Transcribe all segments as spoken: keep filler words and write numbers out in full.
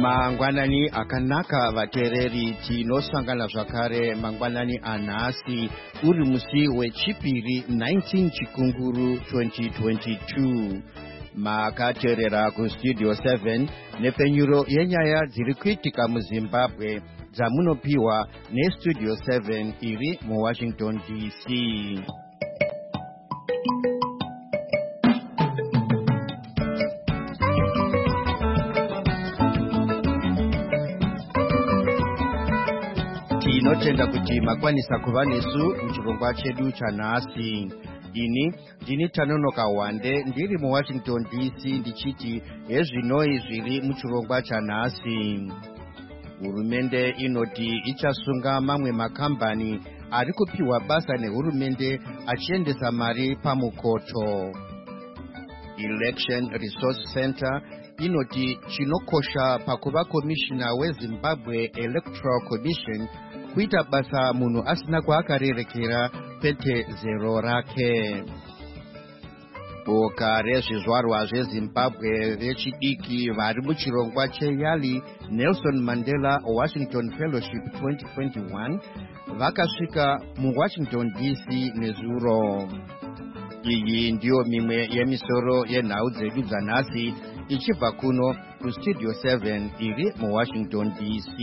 Mangwanani akanaka vatereri tinosangana zvakare mangwanani anhasi uri musi wechipiri nineteen Chikunguru twenty twenty-two. Makateerera kustudio seven nepenyuro yenyaya dziri kuitika muZimbabwe dzamunopiwa nestudio seven iri muWashington D C. Tinotenda kuti makwanisa kuva nesu muchirongwa chedu chanhasi. Ini ndini Tanonoka Wande ndiri muWashington D C ndichiti hezvinoi zviri muchirongwa chanhasi. Hurumende inoti ichasunga mamwe makambani ari kupiwa basa nehurumende achiendesa mari pamukoto. Election Resource Center inoti chinokosha pakuva komishina weZimbabwe Electoral Commission kuita basa munhu asina kwaakarerekera pete zero rake. Boka rezvizvarwa zveZimbabwe vechidiki vari muchirongwa cheYali Nelson Mandela Washington Fellowship twenty twenty-one vakasvika muWashington D C nezuro. Iyi ndiyo mimwe yemisoro yenhau dzedu dzanhasi ichibva kuno kustudio seven iri muWashington D C.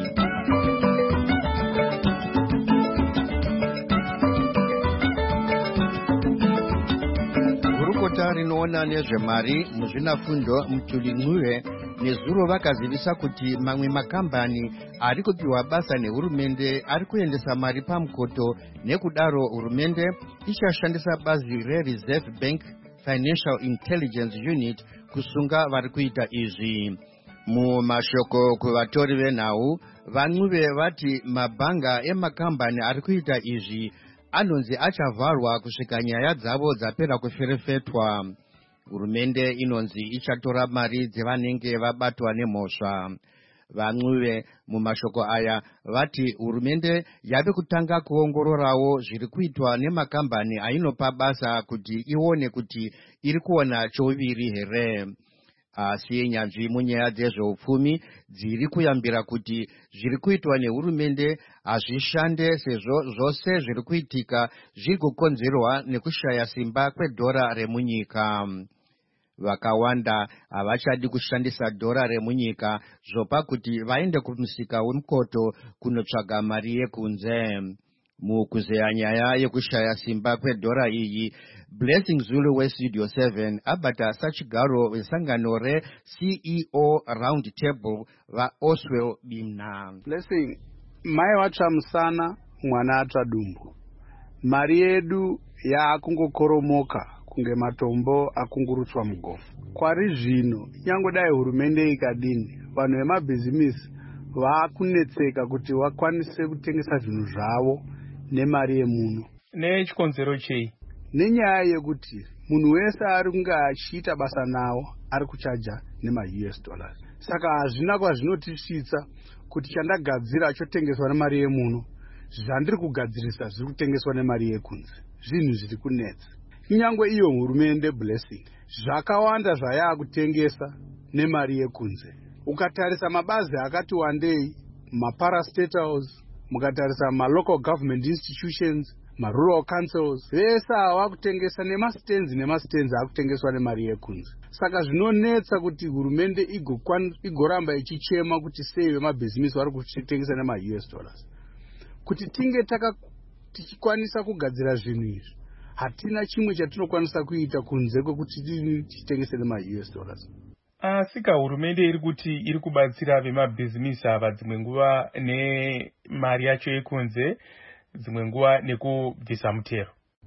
Gurukota rinoona nezvemari muzvinafundo Mtulin'we nezuro vakazivisa kuti mamwe makambani ari kupiwa basa nehurumende ari kuendesa mari pamukoto, nekudaro hurumende ichashandisa bazi reReserve Bank Financial Intelligence Unit kusunga vari kuita izvi. Mumashoko kuvatori venhau, Van'we vati mabhanga emakambani ari kuita izvi anonzi achavharwa kusvika nyaya dzavo dzapera kuferefetwa. Hurumende inonzi ichatora mari dzevanenge vabatwa nemhosva. Van'we mumashoko aya vati hurumende yave kutanga kuongororawo zviri kuitwa nemakambani ainopa basa kuti ione kuti iri kuona chouviri here. Asi nyanzvi munyaya dzezveupfumi dziri kuyambira kuti zviri kuitwa nehurumende hazvishande sezvo zvose zviri kuitika zviri kukonzerwa nekushaya simba kwedhora remunyika. Vakawanda havachadi kushandisa dhora remunyika zvopa kuti vaende kumusika wemukoto kunotsvaga mari yekunze. Mukuzeya nyaya yekushaya simba kwedhora iyi, Blessing Zulu westudio seven abata sachigaro vesangano re-C E O Round Table vaOswell Bimna. Blessing, mai vatsva musana mwana atsva dumbu. Mari yedu yaakungokoromoka kunge matombo akungurutswa mugofu. Kwari zvino nyangodai hurumende ikadini, vanhu vemabhizimisi vaakunetseka kuti vakwanise kutengesa zvinhu zvavo nemari yemuno. Nechikonzero chei? Nenyaya yekuti munhu wese ari kunge achiita basa nawo ari kuchaja nema-U S dollars. Saka hazvina kwazvinotisvitsa kuti chandagadzira chotengeswa nemari yemuno, zvandiri kugadzirisa zviri kutengeswa nemari yekunze. Zvinhu zviri kunetsa. Kunyangwe iyo hurumende Blessing, zvakawanda zvaya kutengesa nemari yekunze. Ukatarisa mabazi akati wandei, maparastatals, mukatarisa ma-local government institutions, ma-rural councils, vese ava kutengesa nemastenzi nemastenzi akutengeswa nemari yekunze. Saka zvinonetsa kuti hurumende igoramba ichichema kuti sei vemabhizimisi vari kuchitengesa nema-U S dollars. Kuti tinge taka tichikwanisa kugadzira zvinhu izvi, hatina chimwe chatinokwanisa kuita kunze kwekuti titengese nema-U S dollars. Asika hurumende iri kuti iri kubatsira vemabhizimisi ava dzimwe nguva nemari yacho yekunze, dzimwe nguva nekubvisa mutero.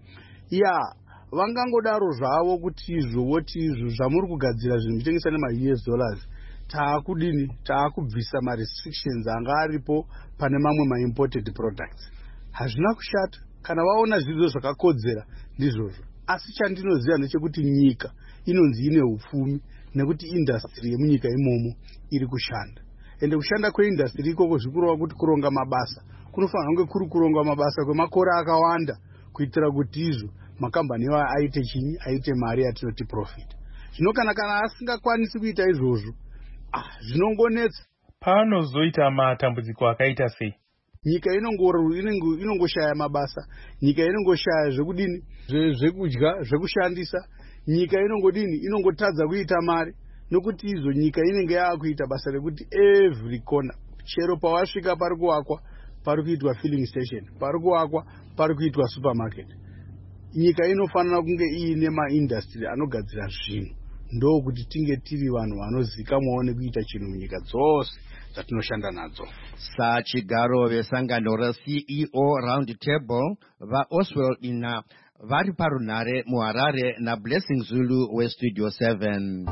Ya, vangangodaro zvavo kuti izvo voti izvo zvamuri kugadzira zvinhu zvitengesa nema-U S dollars, taakudini taakubvisa ma-restrictions anga aripo pane mamwe ma-imported products. Hazvina kushata kana vaona zvidzo zvakakodzera ndizvozvo. Asi chandinoziva ndechekuti nyika inonzi ine upfumi nekuti industry yemunyika imomo iri kushanda. Ende kushanda kweindustry ikoko zvikurova kuti kuronga mabasa. Kunofanira kunge kuri kuronga mabasa kwemakore akawanda kuitira kuti izvo makambani iwayo aite chini, aite mari yatinoti profit. Zvino kana kana asingakwanisi kuita izvozvo, ah, zvinongonetsa. Panozoita matambudziko akaita sei? Nyika inongoshaya mabasa, nyika inongoshaya zvekudini, zvekudya, zvekushandisa, nyika inongodini, inongotadza kuita mari, nokuti izvo nyika inenge yakuita basa rekuti every corner, chero pawasvika pari kuwakwa, pari kuitwa filling station, pari kuwakwa, pari kuitwa supermarket. Nyika inofanira kunge iine maindustry anogadzira zvinhu, ndokuti tinge tiri vanhu vanozikamwawo nekuita chinhu munyika dzose dzatinoshanda nadzo. Sachigaro vesangano ra-C E O round table vaOswald Ina vari parunhare muHarare naBlessing Zulu weStudio seven.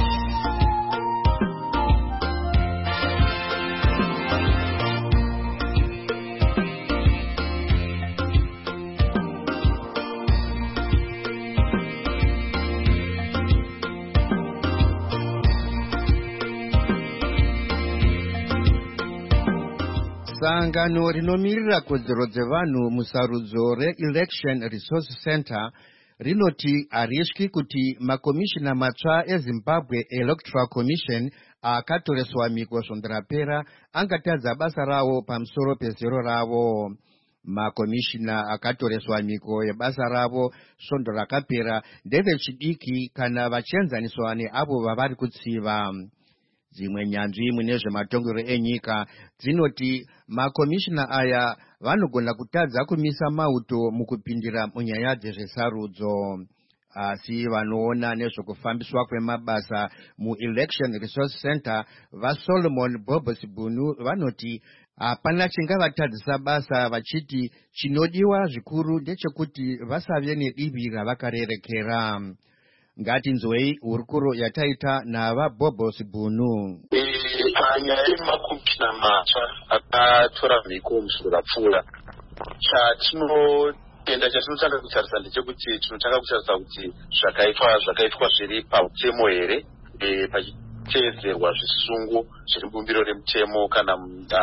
Sangano rinomirira kodzero dzevanhu musarudzo re-Election Resource Center rinoti harityi kuti makomishina matsva eZimbabwe Electoral Commission akatoreswa miko svondo rapera angatadza basa rawo pamusoro pezero ravo. Makomishina akatoreswa miko yebasa ravo svondo rakapera ndevechidiki kana vachienzaniswa neavo vavari kutsiva. Dzimwe nyanzvi mune zvematongero enyika dzinoti makomishina aya vanogona kutadza kumisa mauto mukupindira munyaya dzezvesarudzo. Asi vanoona nezvekufambiswa kwemabasa muElection Resource Center vaSolomon Bobosibunu vanoti hapana chingavatadzisa basa, vachiti chinodiwa zvikuru ndechekuti vasave nedivi ravakarerekera. Ngatinzwei hurukuro yataita navaBobosibunu. Panyaya yemakomishina matsva akatora mhiko musoro rapfuura, chatinotenda chatinotanga kutarisa ndechekuti tinotanga kutarisa kuti zvakaitwa zvakaitwa zviri pamutemo here, pachiteedzerwa zvisungu zviri mubumbiro remutemo kana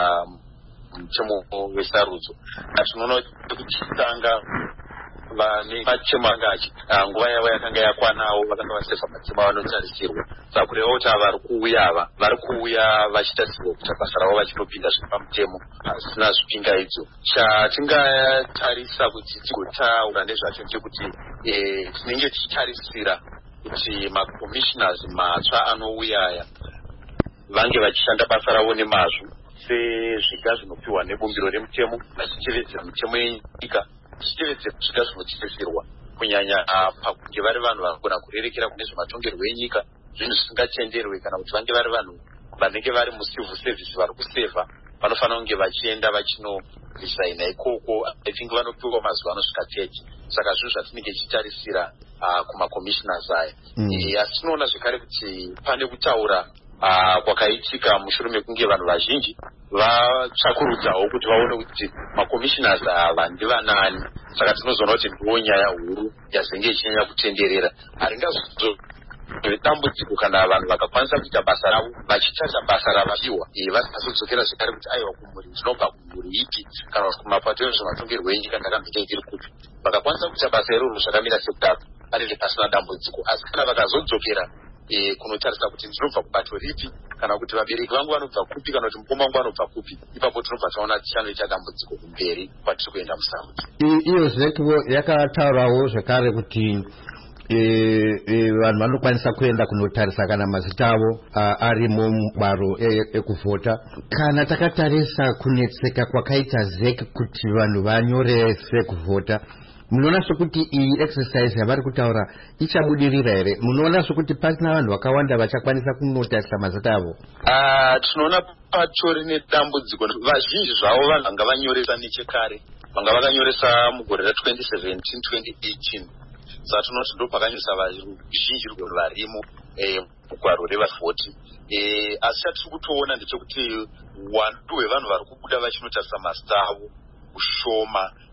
mutemo wesarudzo. Tinoona kuti tanga vane matemo anga nguva yavo yakanga yakwanawo, vakanga vasefa matemo vanotarisirwa. Saka kureva kuti ava vari kuuya ava vari kuuya vachitarisirwa kuita basa ravo vachinopinda zviri pamutemo pasina zvipingaidzo. Chatingatarisa kuti tigotaura nezvacho ndechekuti tinenge tichitarisira kuti makommissioners matsva anouya aya vange vachishanda basa ravo nemazvo sezviga zvinopiwa nebumbiro remutemo, vachitevedzera mitemo yenyika, vachitevedzera zviga zvinotarisirwa, kunyanya pakunge vari vanhu vanogona kurerekera kune zvematongerwo enyika, zvinhu zvisingatenderwe, kana kuti vange vari vanhu vanenge vari mucivil service vari kusevha, vanofanira kunge vachienda vachinoresigna ikoko. I think vanopiwa mazuva anosvika thirty. Saka zvinhu zvatinenge tichitarisira kumakommissioners aya. Asi tinoona zvekare kuti pane kutaura kwakaitika mushure mekunge vanhu vazhinji vatsvakurudzawo kuti vaone kuti makommissioners ava ndivanani. Saka tinozoona kuti ndiwo nyaya huru yazenge ichinyanya kutenderera. Haringazo dambudziko kana vanhu vakakwanisa kuita basa ravo vachitarisa basa ravapiwa, vasazodzokera zvekare kuti aiwa kumhuri ndinobva kumhuri ipi kana kuti kumapato ezvematongerwo enyika ndakambita ndiri kupi. Vakakwanisa kuita basa iroro zvakamira sekudaro panenge pasina dambudziko. Asi kana vakazodzokera kunotarisa kuti ndinobva kubato ripi kana kuti vabereki vangu vanobva kupi kana kuti mukoma wangu vanobva kupi, ipapo tinobva taona tichanoita dambudziko kumberi kwatiri kuenda musarudzo. Iyo zvekiwo yakataurawo zvekare kuti vanhu vanokwanisa kuenda kunotarisa kana mazita avo arimo mubaro ekuvhota. Kana takatarisa kunetseka kwakaita zeki kuti vanhu vanyorese kuvhota, munoona sokuti iyi exercise yavari kutaura ichabudirira here? Munoona sokuti pasina vanhu vakawanda vachakwanisa kunotarisa mazita avo? Tinoona patori nedambudziko. Vazhinji zvavo vanhu vanga vanyoresa nechekare, vanga vakanyoresa mugore ra twenty seventeen twenty eighteen. Saka tinoti ndo pakanyoresa vazhinji varimo mugwaro revavhoti. Asi chatiri kutoona ndechekuti wandu hwevanhu vari kubuda vachinotarisa mazita avo ushoma,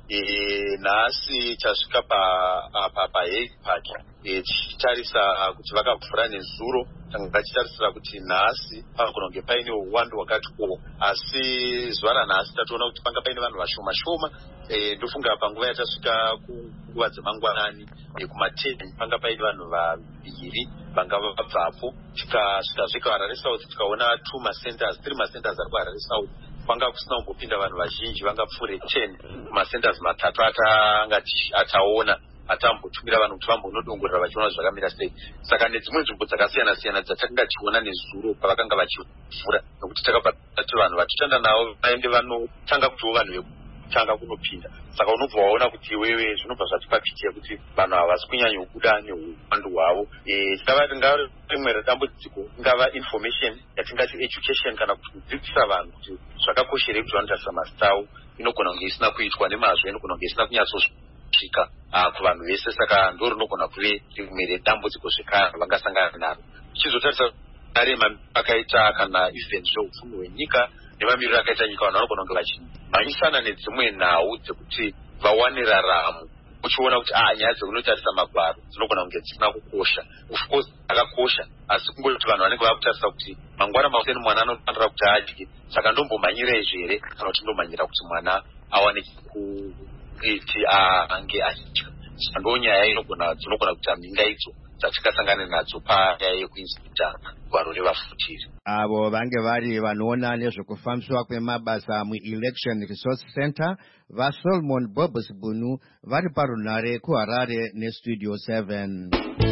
nhasi tasvika paHague Park tichitarisa kuti vakavhura nezuro. Tanga tachitarisira kuti nhasi pagona kunge paine uwandu hwakati ko, asi zuva ranhasi tatoona kuti panga paine vanhu vashoma shoma. Ndofunga panguva yatasvika kunguva dzemangwanani kumateni panga paine vanhu vaviri vanga vabvapo. Tikasvika kuHarare South tikaona two macenters three macenters ari kuHarare South kwanga kusina kumbopinda vanhu vazhinji, vanga pfuure ten macenters matatu atangati ataona atambotumira vanhu kuti vambonodongorera vachiona zvakamira sei. Saka nedzimwe nzvimbo dzakasiyana siyana dzatakanga tichiona nezuro pavakanga vachivhura, nokuti takapati vanhu vatitanda navo vaende vanotanga kutiwo vanhu vekutanga kunopinda. Saka unobva waona kuti wewe zvinobva zvatipapitia kuti vanhu ava vasi kunyanya kubuda neuwandu hwavo. Chingava ringava rimwe redambudziko, ingava information yatingati education, kana kuti kudzidzisa vanhu kuti zvakakosherei kuti vanotarisa masitau, inogona kunge isina kuitwa nemazvo, inogona kunge isina kunyatsosvika kuvanhu vese. Saka ndo rinogona kuve rimwe redambudziko zvekare vangasangana naro. Tichizotarisa kare akaita kana events zveupfumi hwenyika nemamiriro akaita nyika, vanhu vanogona kunge vachimhanyisana nedzimwe nhau dzekuti vawane raramo. Uchiona kuti ah nyaya dzekunotarisa magwaro dzinogona kunge dzisina kukosha. Of course akakosha, asi kungoti vanhu vanenge vakutarisa kuti mangwana mauseni mwana anofanira kuti adye, saka ndombomhanyira izvere kana kuti ndomhanyira kuti mwana awane kuti ange achidya. Ndo nyaya inogona dzinogona kuti aminga idzo dzatikasangana nadzo paya yekuinzita gwaro revafutiri. Avo vange vari vanoona nezvekufambiswa kwemabasa muElection Resource Center vaSolomon Bobos Bunu vari parunare kuHarare neStudio seven.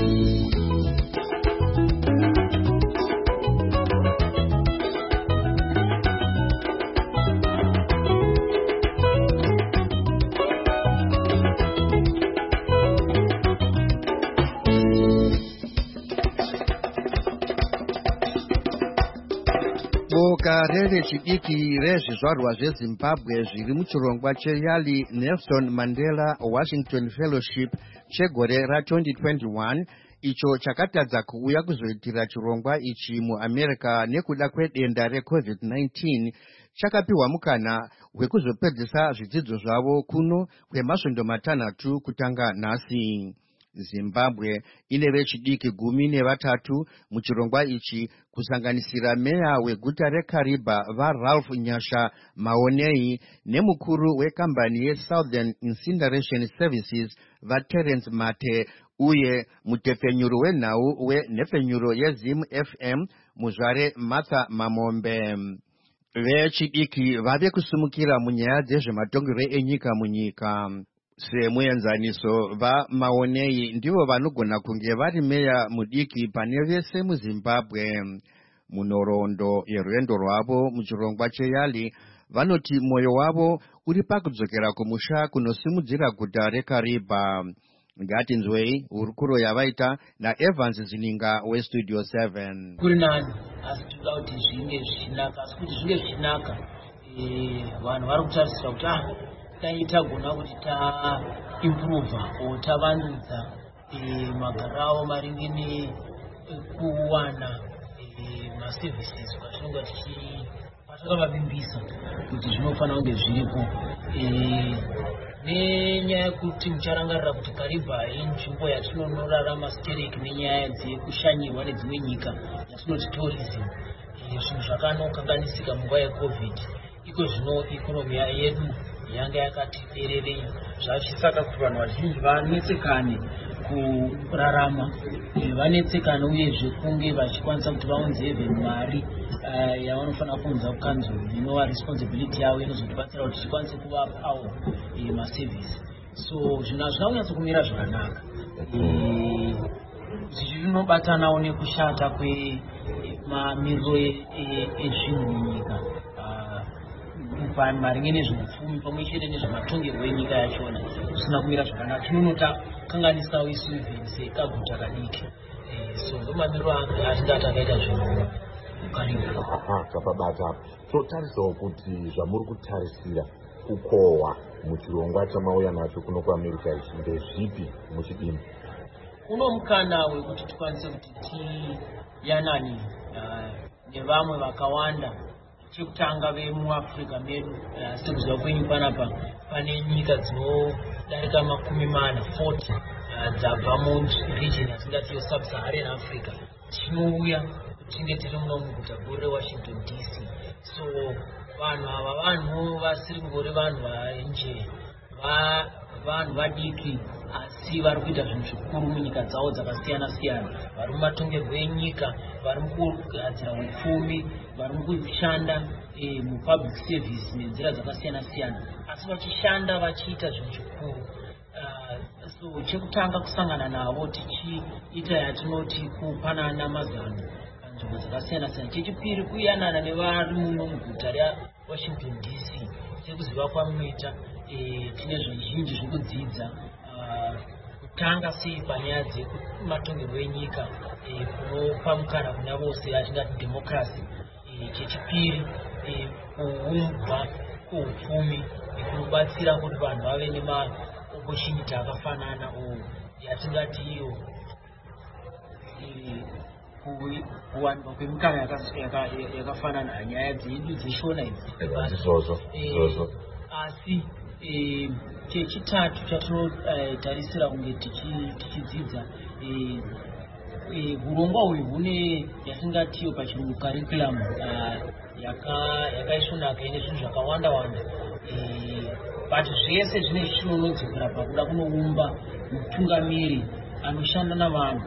Boka rechidiki rezvizvarwa zveZimbabwe zviri muchirongwa cheYali Nelson Mandela Washington Fellowship chegore ratwenty twenty-one, icho chakatadza kuuya kuzoitira chirongwa ichi muAmerica nekuda kwedenda reCovid nineteen, chakapiwa mukana wekuzopedzisa zvidzidzo zvavo kuno kwemasvondo matanhatu kutanga nhasi. Zimbabwe ine vechidiki gumi nevatatu muchirongwa ichi, kusanganisira meya weguta reKariba vaRalph Nyasha Maonei nemukuru wekambani yeSouthern Incineration Services vaTerence Mate, uye mutepfenyuro wenhau wenhepfenyuro yeZim F M muzvare Martha Mamombe. Vechidiki vave kusumukira munyaya dzezvematongero enyika munyika. Semuenzaniso vaMaonei ndivo vanogona kunge vari meya mudiki pane vese muZimbabwe. Munhoroondo yerwendo rwavo muchirongwa cheYali, vanoti mwoyo wavo uri pakudzokera kumusha kunosimudzira guta reKariba. Ngatinzwei hurukuro yavaita naEvans Zininga weStudio seven. Kuri nani asi tinoda kuti zvinge zvichinaka, asi kuti zvinge zvichinaka vanhu vari kutarisira kuti ah dai tagona kuti taimprova o tavandudza magariro maringe nekuwana maservices kwatinonga tichipatakavimbisa kuti zvinofanira kunge zviripo, nenyaya yekuti mucharangarira kuti Kariba inzvimbo yatinonorarama stereki nenyaya dzekushanyirwa nedzimwe nyika yatinoti tourism. Zvinhu zvakanokanganisika munguva yeCovid, iko zvino ikonomi yedu yanga yakati pererei, zvachisaka kuti vanhu vazhinji vanetsekane kurarama, vanetsekane uyezve kunge vachikwanisa kuti vaunze even mari yavanofanira kuunza kukanzuru inova responsibility yavo inozotibatsira kuti tikwanise kuvapawo maservice. So zvinhu hazvina kunyatso kumira zvakanaka, zvinobatanawo nekushata kwemamiriro ezvinhu munyika maringe nezveupfumi pamwe chete nezvematongerwo enyika yachona zvisina kumira zvakanaka. Tinonota kanganisawo isu even sekaguta kadiki, so ndo mamiriro atingati akaita zvinhu Kariba. Tapabata totarisawo kuti zvamuri kutarisira kukohwa muchirongwa chamauya nacho kuno kuAmerica ichi ndezvipi muchidini? Uno mukana wekuti tikwanise kuti tiyanani nevamwe vakawanda chekutanga vemuafrica medu sekuziva kwenyu panapa pane nyika dzinodarika makumi mana forty dzabva muregion yatingati yesub-Saharan Africa tinouya tinge tiri muno muguta guru rewashington D C. So vanhu ava vanhu vasiri ngori vanhu vaenje vanhu vadiki asi vari kuita zvinhu zvikuru munyika dzavo dzakasiyana siyana, vari mumatongerwo enyika, vari mukugadzira upfumi, vari mukushanda mupublic service nenzira dzakasiyana siyana, asi vachishanda vachiita zvinhu zvikuru. So chekutanga kusangana navo tichiita yatinoti kupanana mazano panzvimbo dzakasiyana siyana. Chechipiri kuyanana nevari muno muguta reWashington D C. Sekuziva kwamunoita tine zvizhinji zvekudzidza, kutanga sei panyaya dzematongerwo enyika kunopa mukana kuna vose atingati democracy. Chechipiri kuumbwa kweupfumi kunobatsira kuti vanhu vave nemaopportunity akafanana yatingati iyo kuwanikwa kwemikana yakafanana nyaya dzedu dzeshona idzi. Asi chechitatu chatinotarisira kunge tichidzidza, urongwa uyu hune yatingatiyo pachirungu curriculum yakaisvonaka ine zvinhu zvakawanda wanda, but zvese zvine chinonodzokera pakuda kunoumba mutungamiri anoshanda navanhu,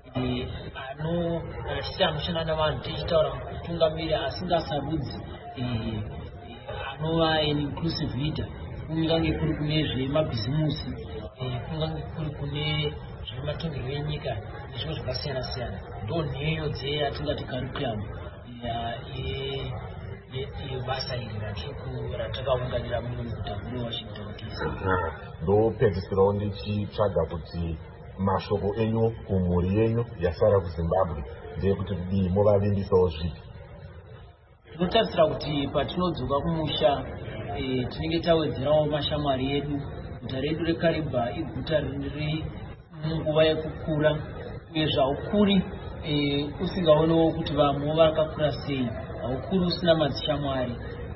anotiti anoshanda navanhu tichitaura mutungamiri asingasarudzi, anova an inclusive leader, kungange kuri kune zvemabhizimusi, kungange kuri kune zvematongerwo enyika nezvimwe zvakasiyana siyana. Ndo nheyo dzeyatingati curriculum yebasa iri ratakaunganira muno muguta guru reWashington D C. ndopedzisirawo ndichitsvaga kuti mashoko enyu kumhuri yenyu yasara kuZimbabwe ndeyekuti kudii movavimbisawo zvipi? Tinotarisira kuti patinodzoka kumusha tinenge tawedzerawo mashamwari edu. Guta redu reKariba iguta riri munguva yekukura, uye zvaukuri usingaonewo kuti vamwe vakakura sei, haukuri usina madzishamwari.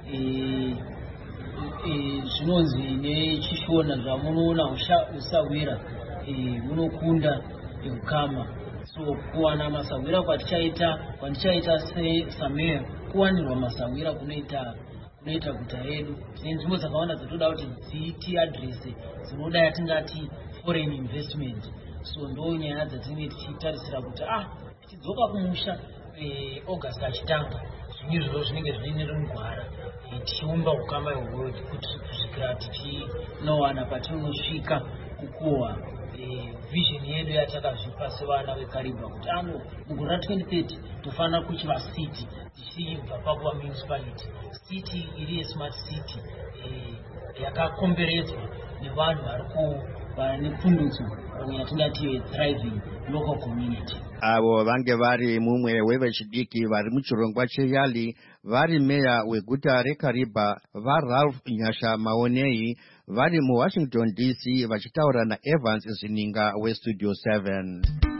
Zvinonzi nechishona zvamunoona usawira munokunda ukama. So kuwana masawira kwatichaita kwandichaita seSamea, kuwanirwa masawira kunoita kunoita guta redu. Tine nzvimbo dzakawanda dzatoda kuti dziti adrese dzinoda yatingati foreign investment. So ndo nyaya dzatinenge tichitarisira kuti ah tichidzoka kumusha August achitanga zvinhu izvozvo zvinenge zvine rungwara, tichiumba ukama hweworld kuti kusvikira tichinowana patinosvika kukohwa vision yedu yatakazvipa sevana veKariba kuti ano mugore ra-twenty thirty tofanira kuchiva city tichibva pakuva municipality, city iri yesmart city yakakomberedzwa nevanhu vari nepfundutso yatingati thriving local community. Avo vange vari mumwe wevechidiki vari muchirongwa cheYali, vari meya weguta reKariba vaRalph Nyasha Maonei, vari muWashington D C vachitaura naEvans Zininga weStudio seven.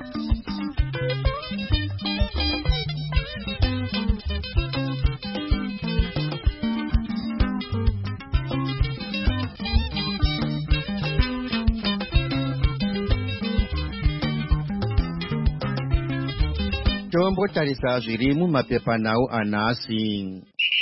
Tombotarisa zviri mumapepanhau anhasi.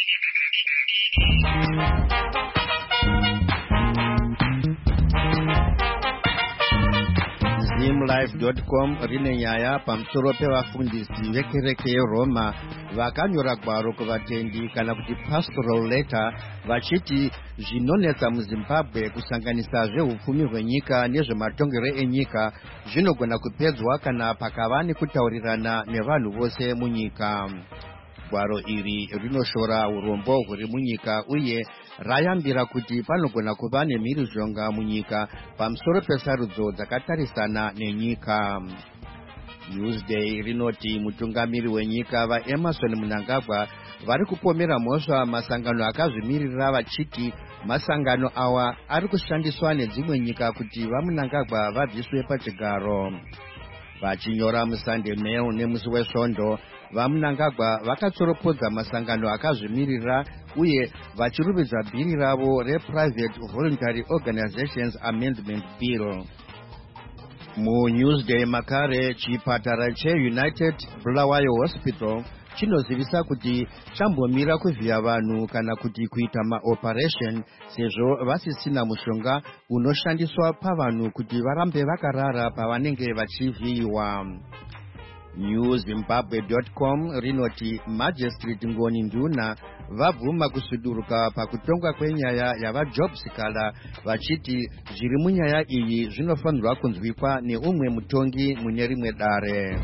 zimlife dot com rine nyaya pamusoro pevafundisi vekereke yeRoma vakanyora gwaro kuvatendi kana kuti pastoral letter vachiti zvinonetsa muZimbabwe kusanganisa zveupfumi hwenyika nezvematongero enyika zvinogona kupedzwa kana pakava nekutaurirana nevanhu vose munyika. Gwaro iri rinoshora urombo huri munyika uye rayambira kuti panogona kuva nemhirizhonga munyika pamusoro pesarudzo dzakatarisana nenyika. Newsday rinoti mutungamiri wenyika vaEmerson Mnangagwa vari kupomera mhosva masangano akazvimirira vachiti masangano awa ari kushandiswa nedzimwe nyika kuti vaMnangagwa vabviswe pachigaro. Vachinyora muSunday Mail nemusi weSvondo, vaMnangagwa vakatsoropodza masangano akazvimirira uye vachirumbidza bhiri ravo rePrivate Voluntary Organizations Amendment Bill. MuNewsday makare, chipatara cheUnited Bulawayo Hospital chinozivisa kuti chambomira kuvhiya vanhu kana kuti kuita maoperation sezvo vasisina mushonga unoshandiswa pavanhu kuti varambe vakarara pavanenge vachivhiyiwa. new zimbabwe dot com rinoti Magistrate Ngoni Nduna vabvuma kusuduruka pakutongwa kwenyaya yavaJobsikala vachiti zviri munyaya iyi zvinofanirwa kunzwikwa neumwe mutongi mune rimwe dare.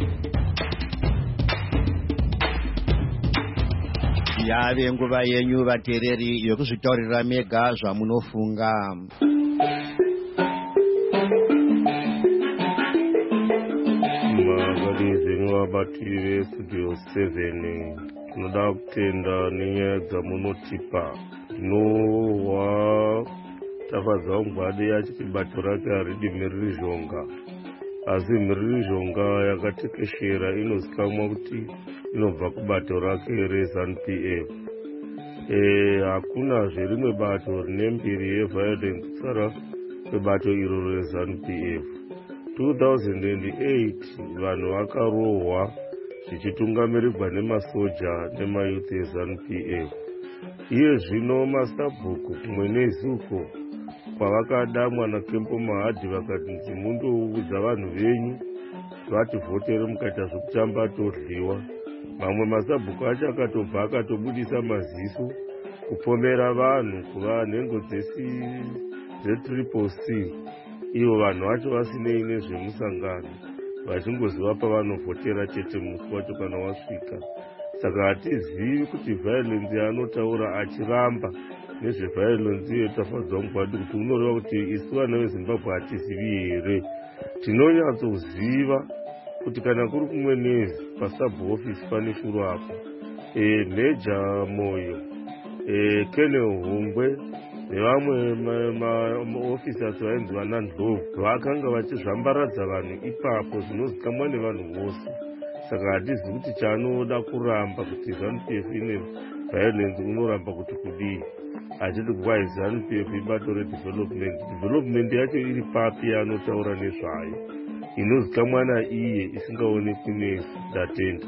Yave nguva yenyu vateereri yokuzvitaurira mega zvamunofunga. Vabatiri vestudio seven tinoda kutenda nenyaya dzamunotipa. Tinowa tafadza mugwadi achiti bato rake haridi mhirizhonga, asi mhirizhonga yakatekeshera inozikamwa kuti inobva kubato rake reZANU P F. E, hakuna zverimwe bato rine mbiri yeviolence kusara kwebato iro reZANU P F. two thousand eight vanhu vakarohwa zvichitungamirirwa nemasoja nemayuth eZANU P F. Iye zvino masabhuku kumwe nezuko kwavakadamwa naKempo Mahadhi vakati mundoudza vanhu venyu vativhotere mukaita zvokutamba todliwa. Mamwe masabhuku acho akatobva akatobudisa maziso kupomera vanhu kuva nhengo dzetriple C, ivo vanhu vacho vasinei nezvemusangano vachingoziva pavanovhotera chete musi wacho kana wasvika. Saka hatizivi kuti violence yaanotaura achiramba nezveviolence iyo tafadzwa mugwadi kuti unoreva kuti isu vana veZimbabwe hatizivi here. Tinonyatsoziva kuti kana kuri kumwe nezi pasub office pane shuro apo, e, Meja Moyo, e, Kene Hungwe nevamwe maofficers vainzi vana Ndlovu vakanga vachizvambaradza vanhu ipapo zvinozikamwa nevanhu vose. Saka hatizivi kuti chaanoda kuramba kuti ZANU P F ine violence unoramba kuti kudii. Hachiti kwai ZANU P F ibato redevelopment. Development yacho iri papi yaanotaura nezvayo inozikamwa naiye isingaonekwi nesi. Ndatenda.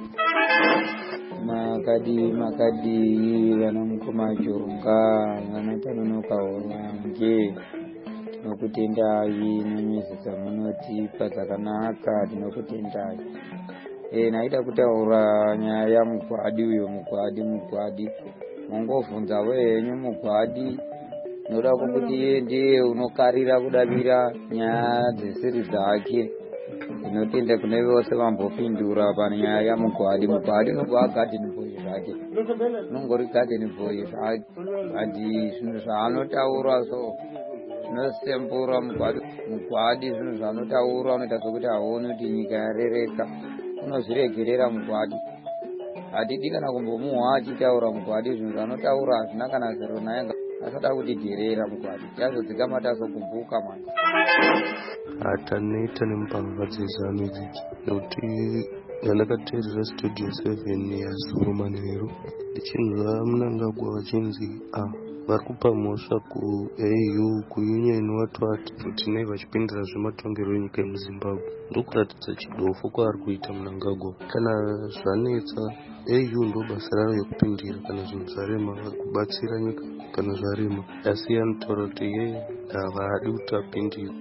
Makadi makadi vanamukomajonga vanatanonoka wange tinokutendai nenyezi dzamunotipa dzakanaka, tinokutendai. E, naida kutaura nyaya yamugwadi uyo mugwadi mugwadi mongobvunza wenyu mugwadi noda kuti iye ndiye unokarira kudavira nyaya dzesiri dzake. Tinotenda kune vose vambopindura panyaya yamugwadi. Mugwadi unobva garden boy zvake, unongori garden boy zvake, ati zvinhu zvaanotaura so zvinosembura mugwadi. Mugwadi zvinhu zvaanotaura unoita sokuti haoni kuti nyika yarereka, unozviregerera mugwadi. Hatidi kana kumbomuhwa achitaura mugwadi, zvinhu zvanotaura hazvina kana zero naye, asada kutigerera mugwadi, yazodzikama tazogumbuka mwana. Hatanoita nemupanga dzezano idzi nokuti ndandakateerera studio seven yazuro manheru ndichinzwa Mnangagwa vachinzi a vari kupa mhosva kuA U kuunion watwati kuti nei vachipindira zvematongero enyika yemuZimbabwe. Ndokuratidza chidofo kwaari kuita Mnangagwa. Kana zvanetsa A U ndo basa rayo yekupindira, kana zvinhu zvarema kubatsira nyika kana zvarema, asi anotaura kuti yeye havadi kuti apindire.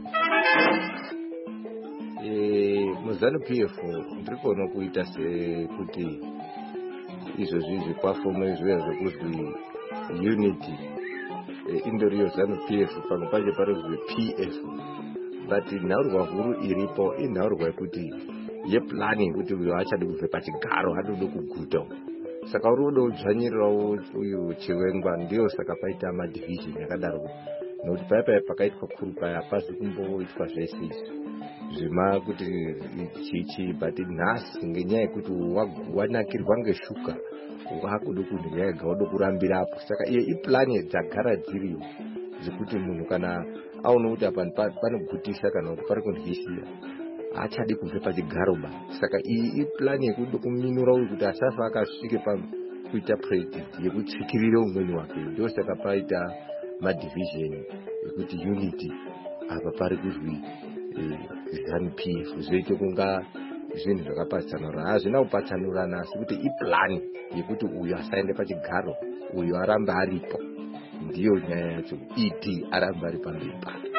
MuZANU P F ndiri kuona kuita sekuti izvozvi zvikwafomo izvoya zvekuzwi unity indoriyo ZANU P F, pamwe pacho parizwi P F, but nhaurwa huru iripo inhaurwa yekuti yeplanning kuti uyo achadi kubve pachigaro anoda kuguta. Saka uri kuda kudzvanyirirawo uyu Chiwengwa, ndiyo saka paita madivision yakadaro, nokuti paya paya pakaitwa kuru paya hapazi kumboitwa zvese izvi zvima kuti chichi, but nhasi ngenyaya yekuti wanakirwa ngeshuka wakuda kuti nyaya yega wada kurambirapo. Saka iye iplani dzagara dziriyo dzekuti munhu kana aona kuti apa panogutisa kana kuti pari kundisira achade kubve pachigaro ba. Saka iyi iplani yekuda kuminura uyu kuti asafa akasvike pakuita president yekutsikirira umweni wake. Ndo saka paita madivision yekuti unity apa pari kuzwi ZANU P F zvoite kunga zvinhu zvakapatsanura. Hazvina kupatsanurana asi kuti iplani yekuti uyu asaende pachigaro, uyu aramba aripo. Ndiyo nyaya yacho. E D aramba ari pamberi pake.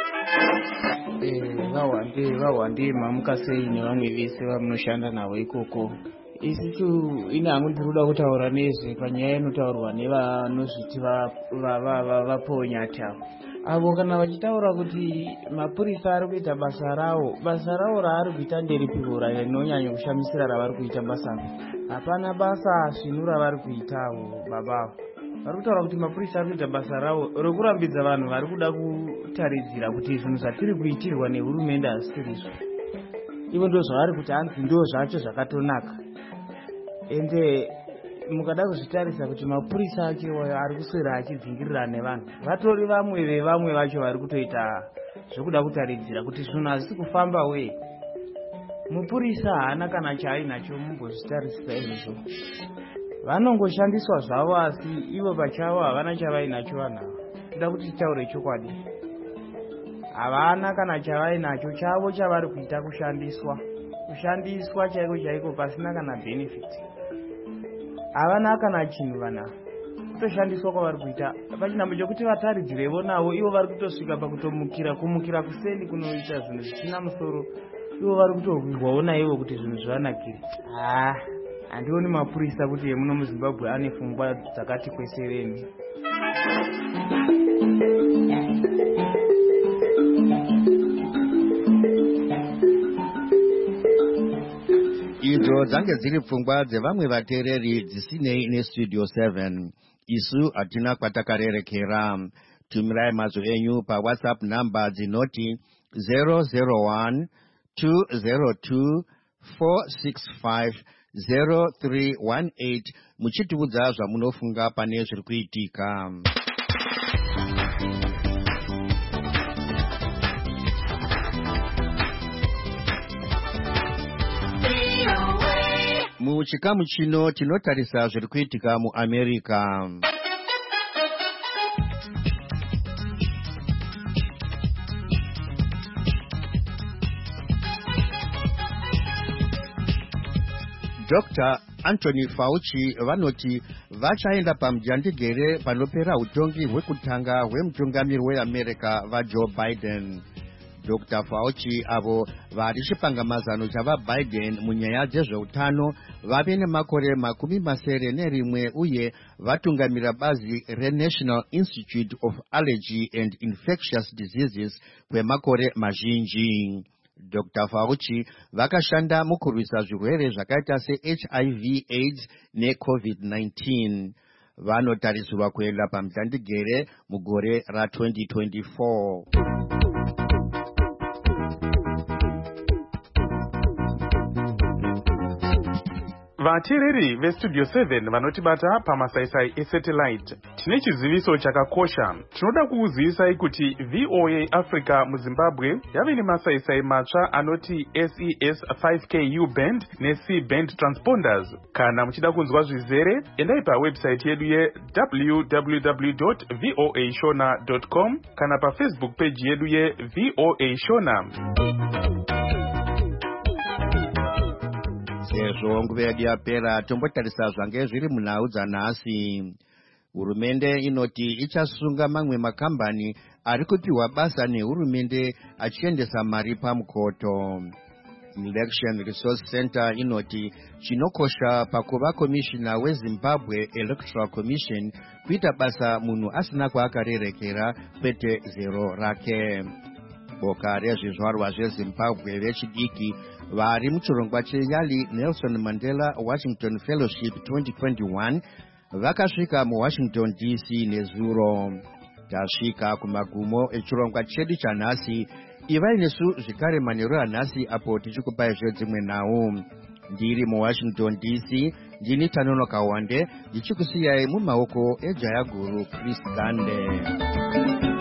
vawande vawande mamukasei nevamwe vese vamunoshanda navo ikoko. Isisu ine hangu ndinoda kutaura nezve panyaya inotaurwa nevanozviti vaponyata avo kana vachitaura kuti mapurisa ari kuita basa rawo. Basa rawo raari kuita nderipiro rinonyanya kushamisira ravari kuita basa. Hapana basa svinu ravari kuitawo babavo. Vari kutaura kuti mapurisa ari kuita basa rawo rokurambidza vanhu vari kuda kutaridzira kuti zvinhu zvatiri kuitirwa nehurumende hazisirizvo. Ivo ndo zvavari kuti hanzi ndo zvacho zvakatonaka. Ende mukada kuzvitarisa kuti mapurisa acho ari kuswera achidzingirirana nevanhu, vatori vamwe vevamwe vacho vari kutoita zvokuda kutaridzira kuti zvinhu hazisi kufamba we. Mupurisa haana kana chaainacho mumbozvitarisisa izvozvo. Vanongoshandiswa zvavo asi ivo pachavo havana chavainacho vanhu ava. Toda kuti titaure chokwadi. Havana kana chavainacho, chavo chavari kuita kushandiswa. Kushandiswa chaiko chaiko pasina kana benefit. Havana kana chinhu vana. Kutoshandiswa kwavari kuita. Pachinhambo chokuti vataridzirevo navo ivo vari kutosvika pakutomukira kumukira kuseni kunoita zvinhu zvisina musoro. Ivo vari kutorwawo naivo kuti zvinhu zvivanakire. Ah, handioni mapurisa kuti emuno muZimbabwe ane pfungwa dzakati kwesereni. Idzo dzange dziri pfungwa dzevamwe vateereri dzisinei nestudio seven. Isu hatina kwatakarerekera. Tumirai mazwi enyu paWhatsApp namba dzinoti zero zero one two zero two four six five zero three one eight muchitiudza zvamunofunga pane zviri kuitika. Muchikamu chino tinotarisa zviri kuitika muAmerica. Doctor Anthony Fauci vanoti vachaenda pamujandigere panopera utongi hwekutanga hwemutungamiri weAmerica vaJoe Biden. Doctor Fauci avo vari chipangamazano chavaBiden munyaya dzezveutano vave nemakore makumi masere nerimwe uye vatungamira bazi reNational Institute of Allergy and Infectious Diseases kwemakore mazhinji. Doctor Fauci vakashanda mukurwisa zvirwere zvakaita seH I V AIDS neCovid nineteen. Vanotarisirwa kuenda pamujandigere mugore ra twenty twenty-four. Vateereri vestudio seven vanotibata pamasaisai esatellite. Tine chiziviso chakakosha. Tinoda kukuzivisai kuti V O A Africa muZimbabwe yave nemasaisai matsva anoti S E S five K U band neC band transponders. Kana muchida kunzwa zvizere, endai pawebsite yedu ye w w w dot v o a shona dot com kana paFacebook page yedu ye V O A Shona. Sezvo nguva yedu yapera tombotarisa zvange zviri munhau dzanhasi. Hurumende inoti ichasunga mamwe makambani ari kupiwa basa nehurumende achiendesa mari pamukoto. Election Resource Center inoti chinokosha pakuva komishina weZimbabwe Electoral Commission kuita basa munhu asina kwaakarerekera kwete zero rake. Boka rezvizvarwa zveZimbabwe vechidiki vari muchirongwa cheYali Nelson Mandela Washington Fellowship twenty twenty-one vakasvika muWashington D C nezuro. Tasvika kumagumo echirongwa chedu chanhasi. Ivai nesu zvekare manheru anhasi apo tichikupai zvedzimwe nhau. Ndiri muWashington D C ndini Tanonoka Wande ndichikusiyai mumaoko eJaya Guru Chris Gande.